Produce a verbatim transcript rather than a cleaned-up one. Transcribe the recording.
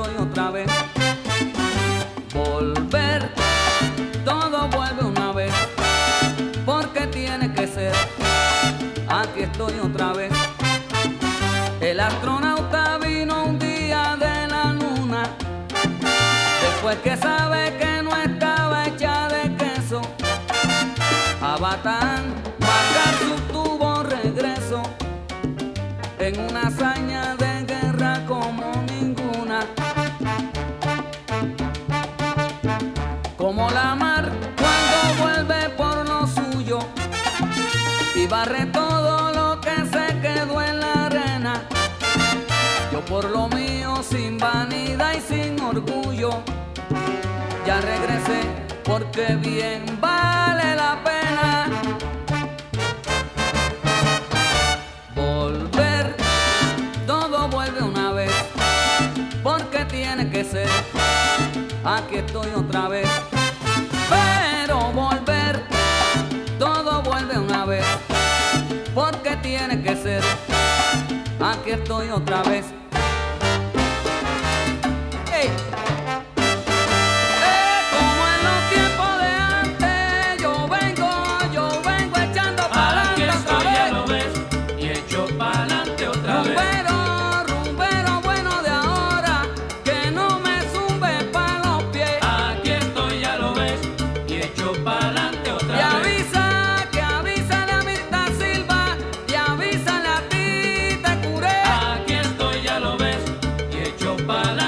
estoy otra vez. Volver, todo vuelve una vez, porque tiene que ser. Aquí estoy otra vez. El astronauta vino un día de la luna, después que sabe que no estaba hecha de queso. A Batán marcar su tubo regreso, en una hazaña de guerra como ninguna. Como la mar cuando vuelve por lo suyo y barre todo lo que se quedó en la arena. Yo por lo mío, sin vanidad y sin orgullo, ya regresé porque bien vale la pena. Volver, todo vuelve una vez, porque tiene que ser. Aquí estoy otra vez. Pero volver, todo vuelve una vez, porque tiene que ser. Aquí estoy otra vez. ¡Ey! Eh, como en los tiempos de antes, yo vengo, yo vengo echando pa'lante otra vez. Ya lo ves, y echo pa'lante otra vez. Rumbero, rumbero bueno de ahora, que no me sube pa' los pies. Aquí estoy, ya lo ves, y echo pa'lante otra Y vez. avisa, que avísale a Mirta Silva, y avísale a ti, te curé. Aquí estoy, ya lo ves, y echo pa'lante.